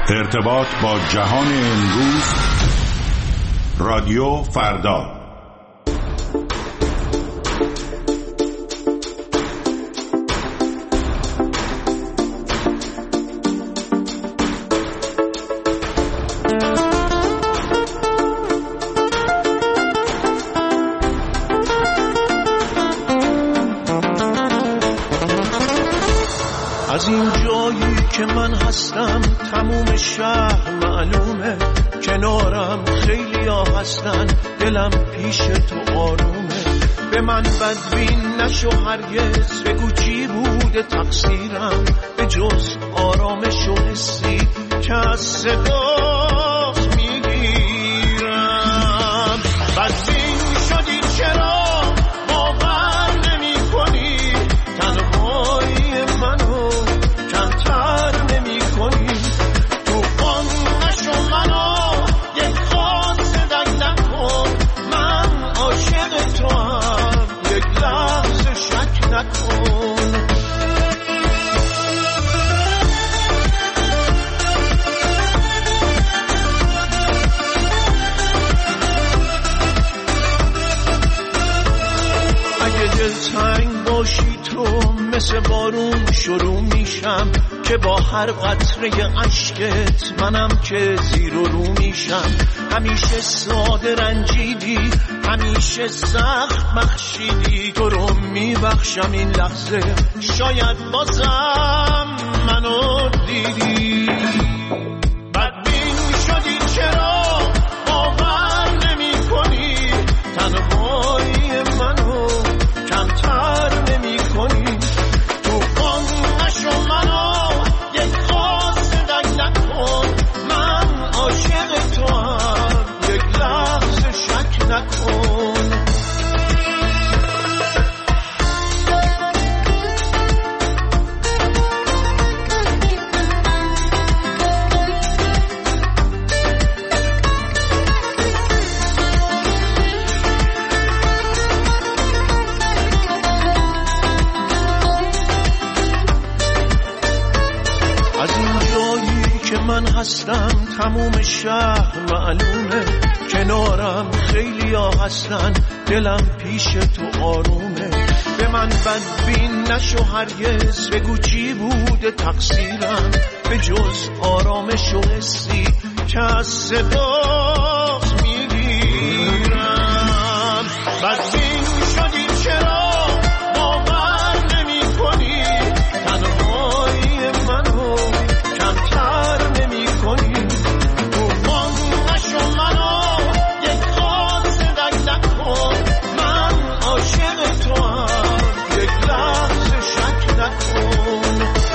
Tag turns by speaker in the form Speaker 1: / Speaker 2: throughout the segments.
Speaker 1: ارتباط با جهان امروز، رادیو فردا.
Speaker 2: از این جایی که من هستم تموم شهر معلومه، کنارم خیلی ها هستن، دلم پیش تو آرومه. به من بدبین نشو هرگز، بگو چی بوده تقصیرم، به جز آرامش و حسی که از صدات میگیرم. بدبین شدی چرا باور نمی کنی، تنهایی منو کمتر نمی کنی. تو آن نشو منو یک خاص دک نکن، من عاشق تو هم یک لحظه شک نکن. اگه دلتنگ باشی تو مثل بارون شروع میشم، که با هر قطره اشکت منم که زیر و رو میشم. همیشه ساده رنجیدی، همیشه سخت بخشیدی، تو رو میبخشم این لحظه، شاید بازم منو دیدی. بدبین شدی چرا باور نمی کنی، تنهایی منو کمتر نمی کنی. تو آن نشو منو یک خاص دک نکن، من عاشق تو هم یک لحظه شک نکن. من هستم تموم شهر معلومه، کنارم خیلی ها هستن، دلم پیش تو آرومه. به من بدبین نشو هرگز، بگو چی بوده تقصیرم، به جز آرامش و حسی که از صدات میگیرم. بدبین شدی چرا باور نمی کنی، تنهایی منو کمتر نمی کنی. تو آن نشو منو یک خاص دک نکن، من عاشق تو هم یک لحظه شک نکن.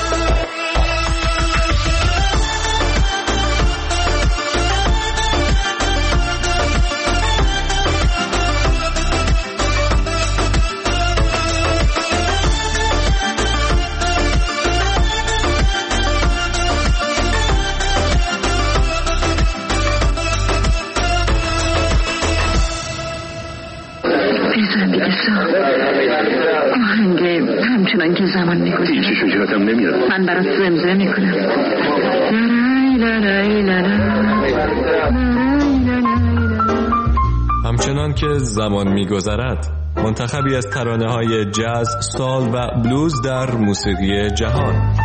Speaker 3: آهنگ همچنان که زمان میگذره
Speaker 4: هیچی شجاعتم نمیاد،
Speaker 3: من برات زمزمه میکنم.
Speaker 5: همچنان که زمان میگذرد، منتخبی از ترانه‌های جاز، سال و بلوز در موسیقی جهان.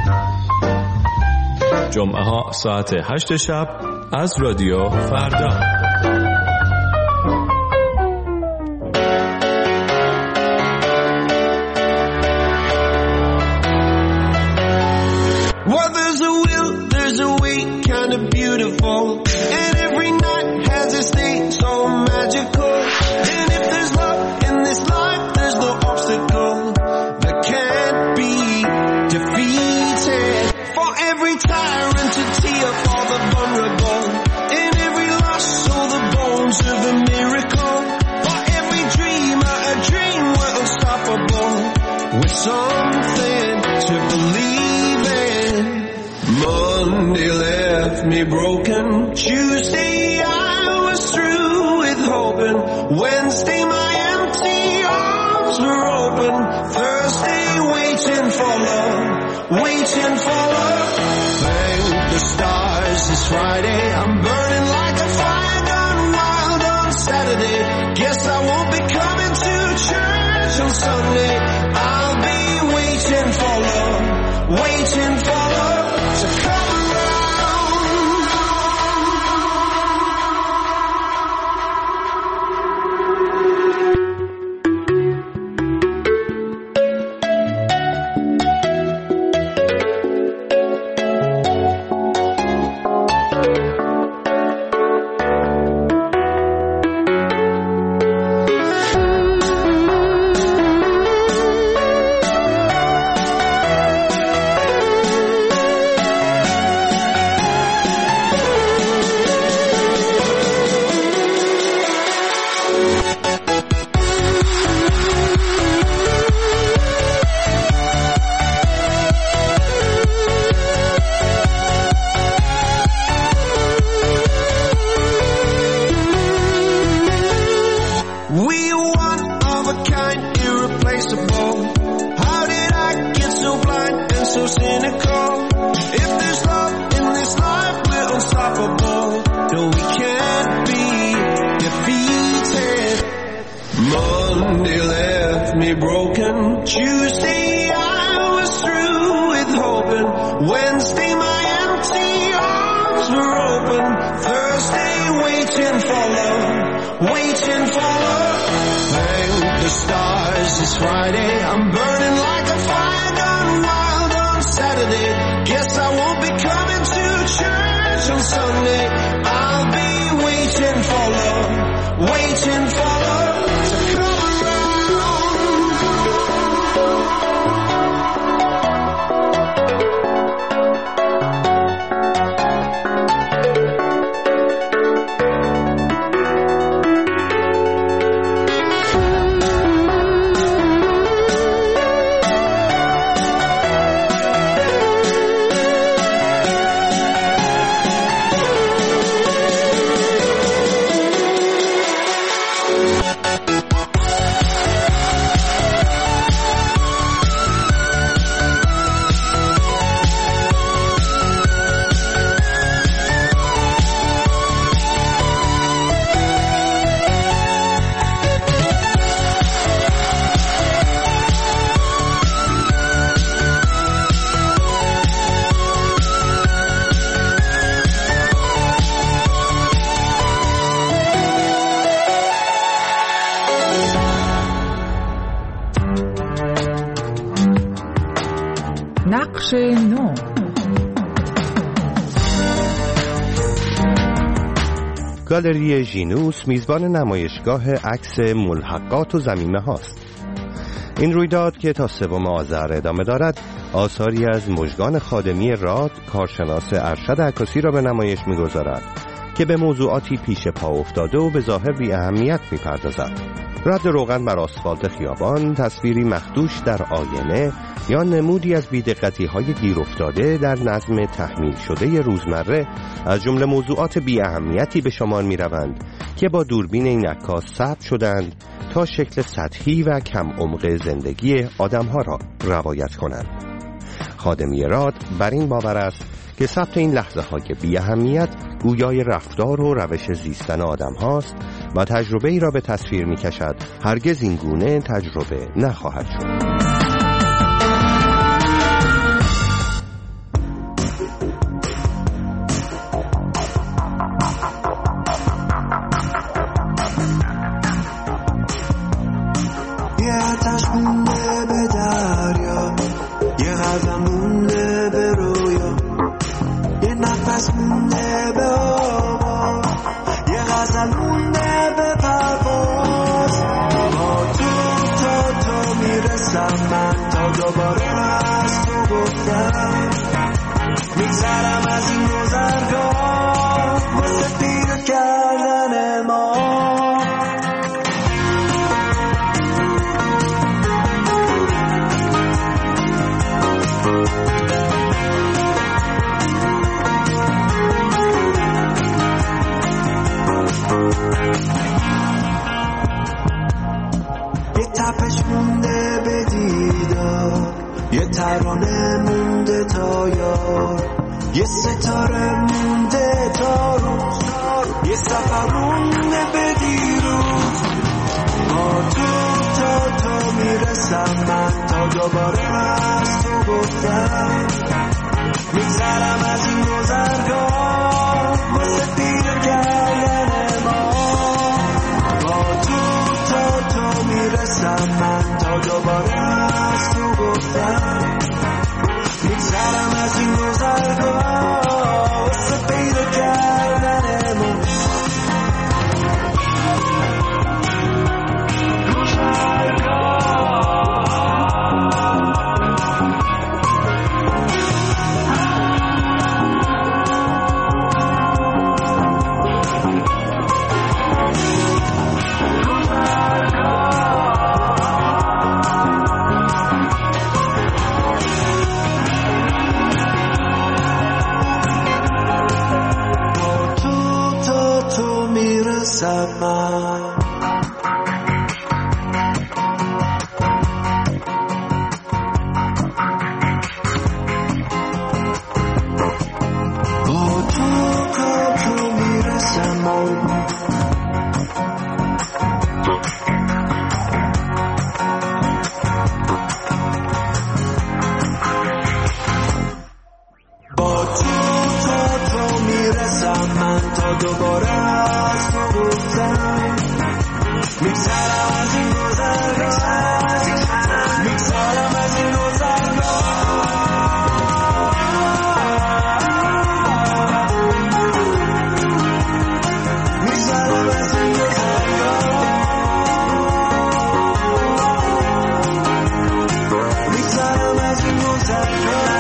Speaker 5: جمعه ها ساعت 8 شب از رادیو فردا.
Speaker 2: Well, there's a will, there's a way, kind of beautiful, and every night has its day so magical. And if there's love in this life, there's no obstacle that can't be defeated. For every tyrant to tear for the vulnerable, in every loss, all the bones of a miracle. For every dreamer, a dream we're unstoppable, with something to believe in. Monday left me broken, Tuesday I was through with hoping, Wednesday my empty arms were open, Thursday waiting for love, waiting for love. Thank the stars, this Friday. I'm burning like a fire gone wild on Saturday. Guess I won't be coming to church on Sunday. I'll be waiting for love, waiting for love to come around. Monday left me broken. Tuesday I was through with hoping. Wednesday my empty arms were open. Thursday waiting for love, waiting for love. Thank the stars it's Friday. I'm burning like a fire gone wild on Saturday. Guess I won't be coming to church on Sunday. I'll be waiting for love, waiting for love to come
Speaker 4: نقش نو.
Speaker 6: گالری ژینوس میزبان نمایشگاه عکس ملحقات و ضمیمه هاست. این رویداد که تا 3 آذر ادامه دارد آثاری از مژگان خادمی راد، کارشناس ارشد عکاسی را به نمایش می‌گذارد که به موضوعاتی پیش پا افتاده و به ظاهر بی اهمیت می‌پردازد. رد روغن بر آسفالت خیابان، تصویری مخدوش در آینه یا نمودی از بی‌دقتی‌های گیر افتاده در نظم تحمیل شده روزمره از جمله موضوعات بی اهمیتی به شمار می‌روند که با دوربین این عکاس ثبت شدند تا شکل سطحی و کم عمق زندگی آدم‌ها را روایت کنند. خادمی راد بر این باور است که ثبت این لحظه‌های بی اهمیت گویای رفتار و روش زیستن آدم هاست و تجربه ای را به تصویر می کشد هرگز این گونه تجربه نخواهد شد.
Speaker 2: یه آتش مونده به دریا، یه غزل مونده به رویا، یه نفس مونده به آوا، یه غزل مونده به پرواز. تو میرسم من تا دوباره از تو گفتم، میگذرم از این گذرگاه واسه پیر کردن ما. یه تپش مونده به دیدار، ترانه مونده تا یار، یه ستاره مونده تا روز یه سفرونه به دیروز با تو میرسم من تا دوباره از تو گفتم میگذرم از این گذرگاه واسه پیر کردن ما با تو میرسم من تا دوباره از تو گفتم میگذرم از این گذرگاه واسه پیدا کردن ما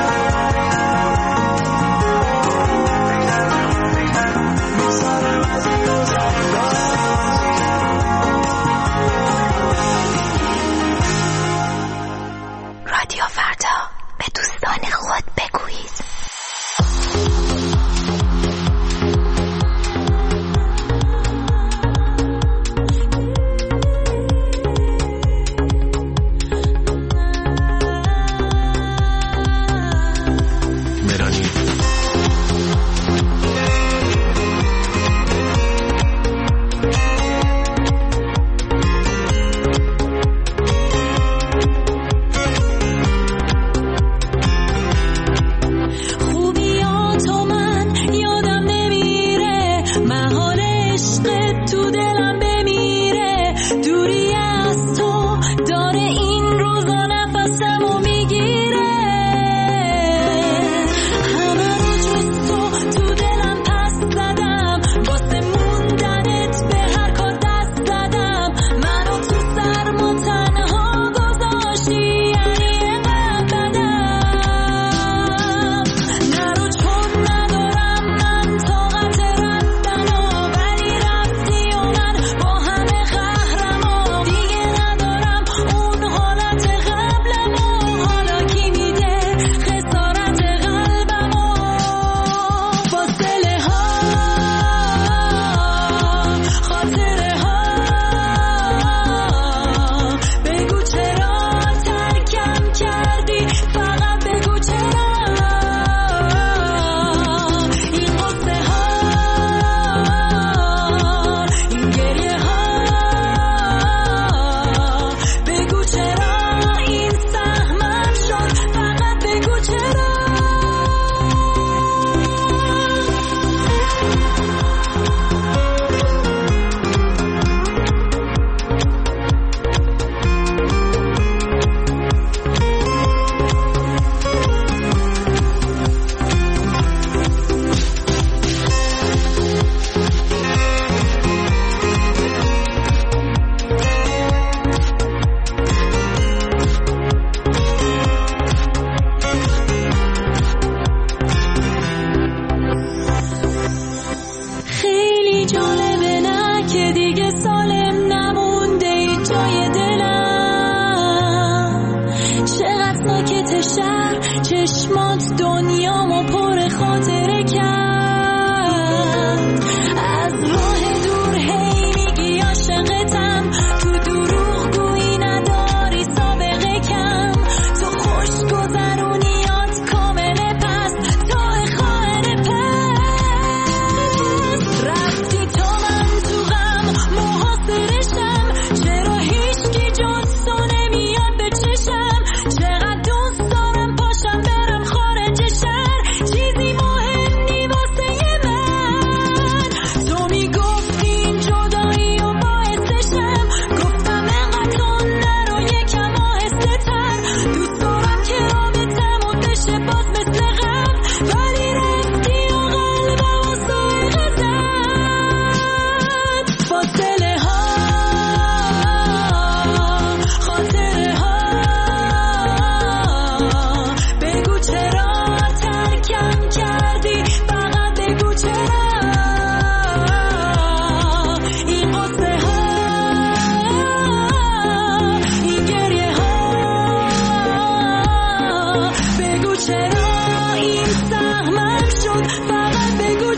Speaker 2: As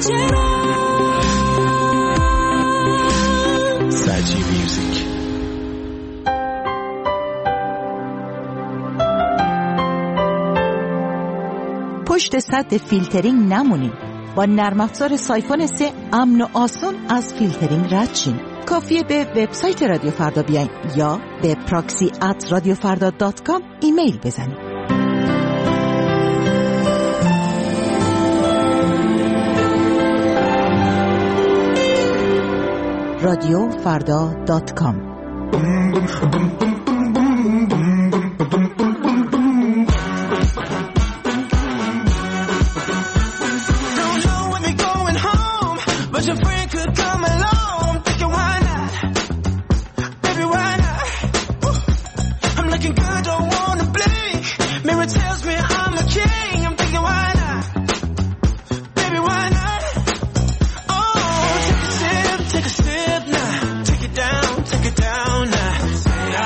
Speaker 2: چرا
Speaker 5: سجی میوزیک.
Speaker 7: پشت سد فیلترینگ نمونین. با نرم افزار سایفون 3 امن و آسون از فیلترینگ رد شین. کافیه به وبسایت رادیو فردا بیاین یا به proxy@radiofarda.com ایمیل بزنین. radiofarda.com.
Speaker 2: Your friend could come along, thinking why not? Baby, why not? I'm looking good, don't wanna blink. Mirror tells me I'm a king. I'm thinking why not? Baby, why not? Oh, take a sip now. Take it down now. Say I.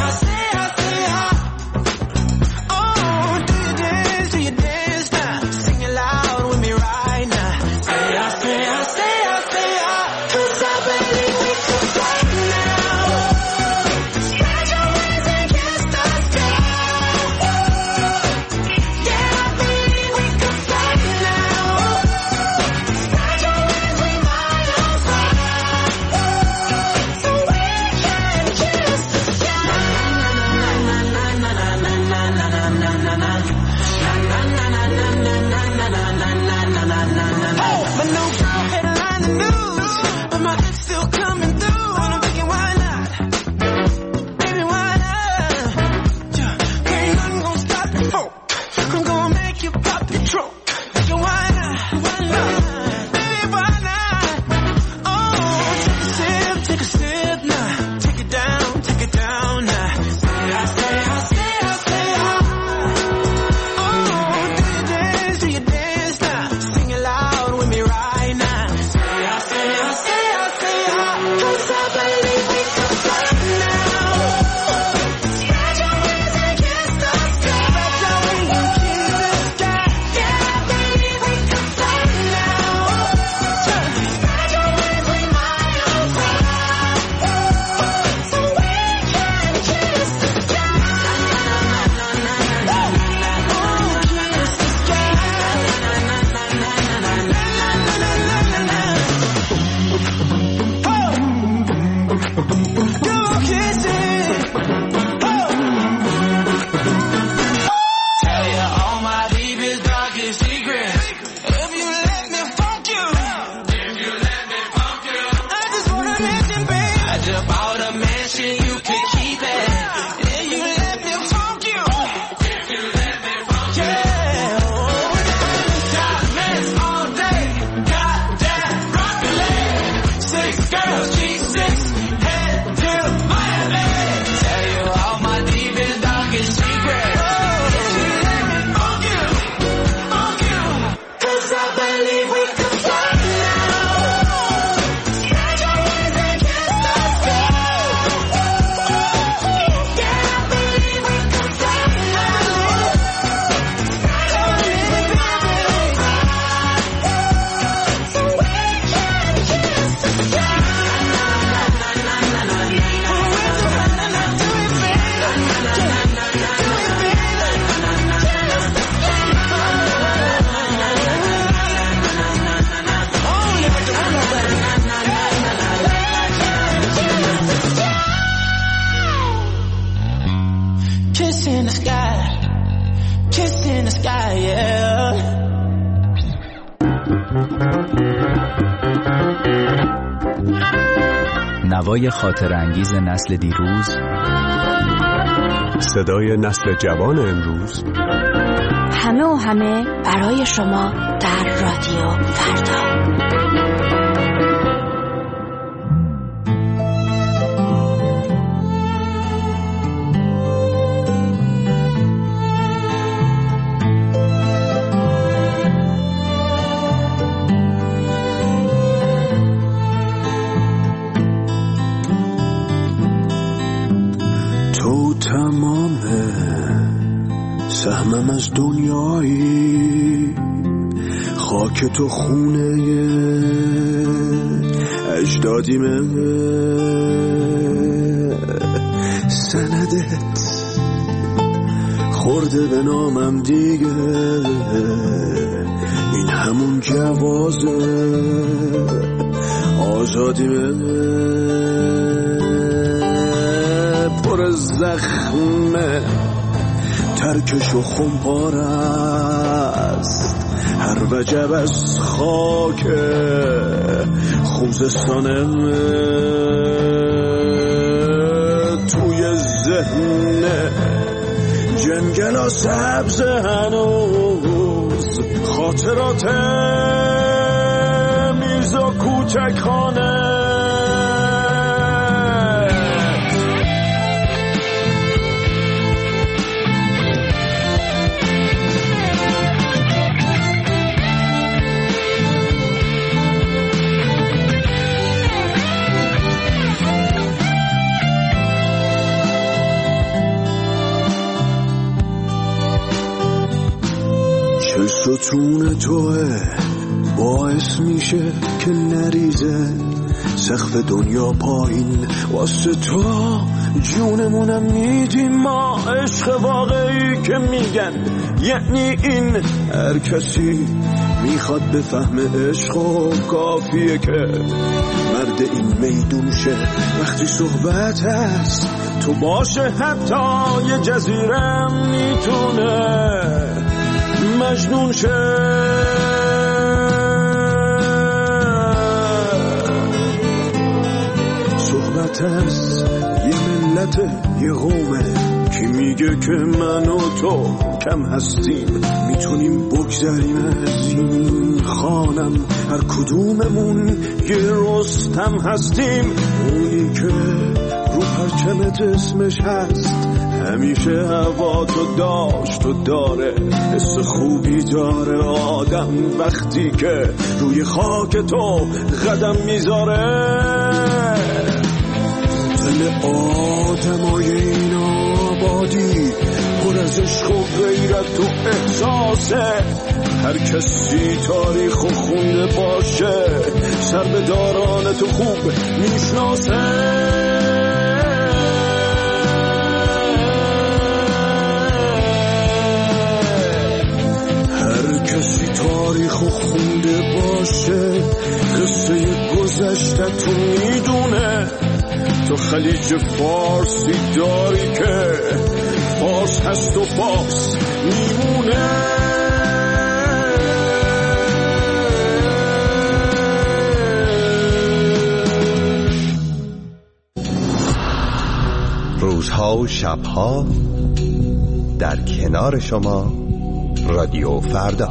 Speaker 2: Oh, do you dance now? Sing it loud with me right now. Say I.
Speaker 8: نوای خاطر انگیز نسل دیروز،
Speaker 5: صدای نسل جوان امروز،
Speaker 9: همه و همه برای شما در رادیو فردا.
Speaker 2: سهمم از دنیایی خاک تو خونه اجدادیمه، سندت خورده به نامم دیگه، این همون جوازه آزادیمه، پر زخمه ترکش و خمپار است، هر وجب از خاک خوزستانه، توی ذهن جنگل سبز هنوز خاطرات میز و کوچک خانه، ستون توه باعث میشه که نریزه سقف دنیا پایین، واسه تو جونمونم میدیم ما، عشق واقعی که میگن یعنی این، هر کسی میخواد بفهم عشق و کافیه که مرد این میدون شه، وقتی صحبت هست تو باشه حتی یه جزیره میتونه مجنون شه، صحبت از یه ملت یه قومه کی میگه که من و تو کم هستیم، میتونیم بگذریم از این خانم، هر کدوممون یه رستم هستیم، اونی که رو پرچمت اسمش هست، همیشه هوا تو داشت و داره، حس خوبی داره آدم وقتی که روی خاک تو قدم میذاره، دل آدمای این آبادی پر از عشق و غیرت و احساسه، هر کسی تاریخ و خونده باشه سر به داران تو خوب میشناسه، تاریخ و خونده باشه قصه گذشته تو میدونه، تو خلیج فارسی داری که فارس هست و فارس میمونه،
Speaker 6: روزها و شبها در کنار شما رادیو فردا.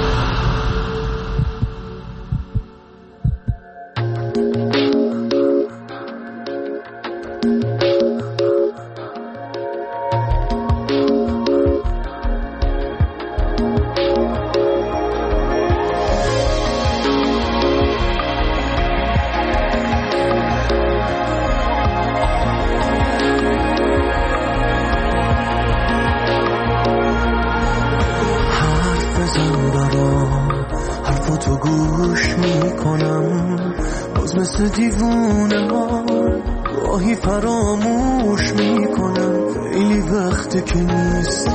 Speaker 2: دیوونه ها گاهی فراموش میکنم، خیلی وقته که نیستی،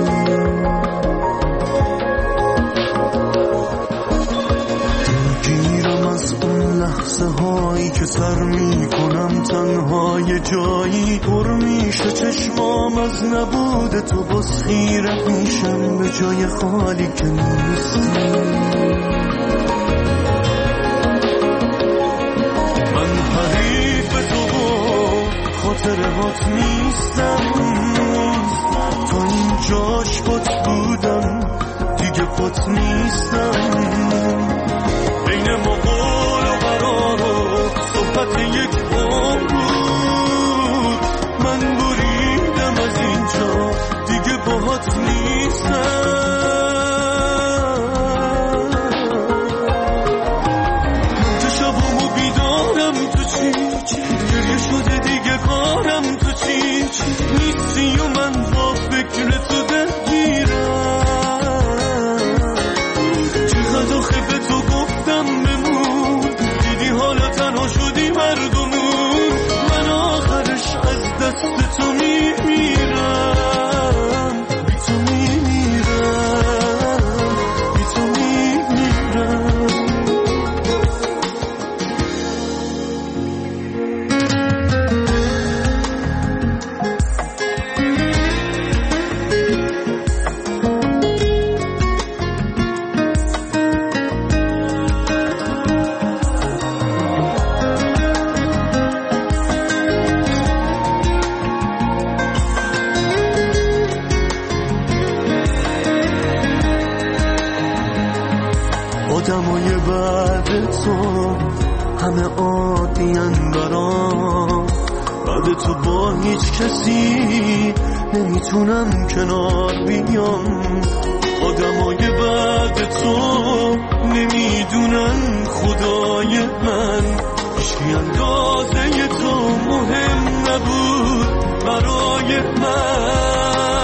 Speaker 2: دلگیرم از اون لحظه هایی که سر میکنم تنها یه جایی، پر میشه چشمام از نبود تو، باز خیره میشم به جای خالی که نیستی، خاطرات نیستم تو این جاش پت بودم دیگه پت نیستم، بین ما قول و قرار و صحبت یک عمر بود، من بریدم از اینجا دیگه باهات نیستم، که شبامو بیدارم تو چی گریه شده دیگه کارم تو چی نیستی و من با فکر تو دلگیرم، آدمای بعد تو همه عادی‌ان برام، بعد تو با هیچ کسی نمیتونم کنار بیام. آدمای بعد تو نمیدونن خدای من، هیچکی اندازه تو مهم نبود برای من.